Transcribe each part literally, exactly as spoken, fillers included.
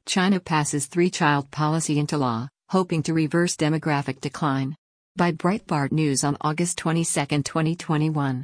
China passes three-child policy into law, hoping to reverse demographic decline. By Breitbart News on August twenty-second, twenty twenty-one.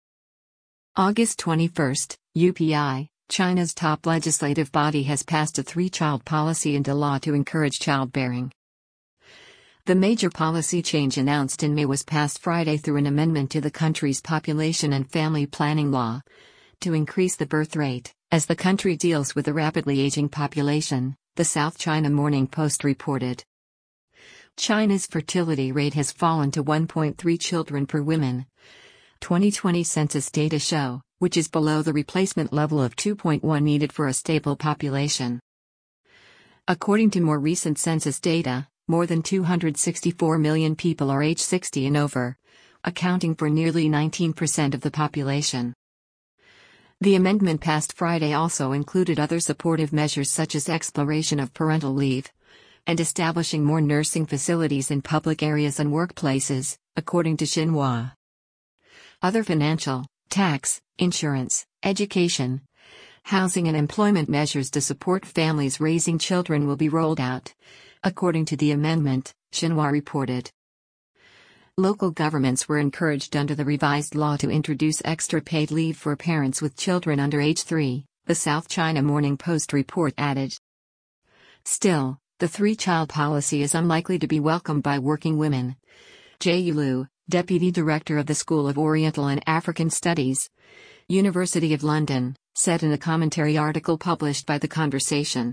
August twenty-first, U P I, China's top legislative body has passed a three-child policy into law to encourage childbearing. The major policy change announced in May was passed Friday through an amendment to the country's population and family planning law to increase the birth rate, as the country deals with a rapidly aging population, the South China Morning Post reported. China's fertility rate has fallen to one point three children per woman, twenty twenty census data show, which is below the replacement level of two point one needed for a stable population. According to more recent census data, more than two hundred sixty-four million people are age sixty and over, accounting for nearly nineteen percent of the population. The amendment passed Friday also included other supportive measures such as exploration of parental leave and establishing more nursing facilities in public areas and workplaces, according to Xinhua. Other financial, tax, insurance, education, housing and employment measures to support families raising children will be rolled out, according to the amendment, Xinhua reported. Local governments were encouraged under the revised law to introduce extra paid leave for parents with children under age three, the South China Morning Post report added. Still, the three-child policy is unlikely to be welcomed by working women. Jie Yulu, Deputy Director of the School of Oriental and African Studies, University of London, said in a commentary article published by The Conversation.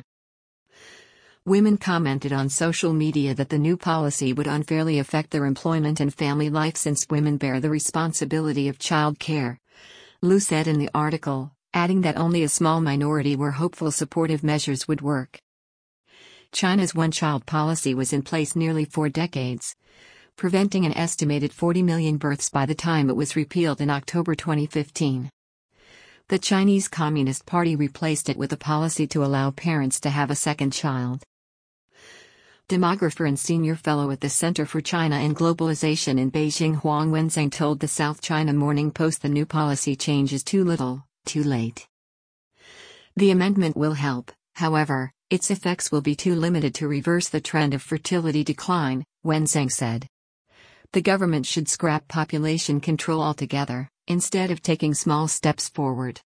Women commented on social media that the new policy would unfairly affect their employment and family life since women bear the responsibility of child care, Liu said in the article, adding that only a small minority were hopeful supportive measures would work. China's one-child policy was in place nearly four decades, preventing an estimated forty million births by the time it was repealed in October twenty fifteen. The Chinese Communist Party replaced it with a policy to allow parents to have a second child. Demographer and senior fellow at the Center for China and Globalization in Beijing, Huang Wenzheng, told the South China Morning Post the new policy change is too little, too late. The amendment will help, however, its effects will be too limited to reverse the trend of fertility decline, Wenzheng said. The government should scrap population control altogether, instead of taking small steps forward.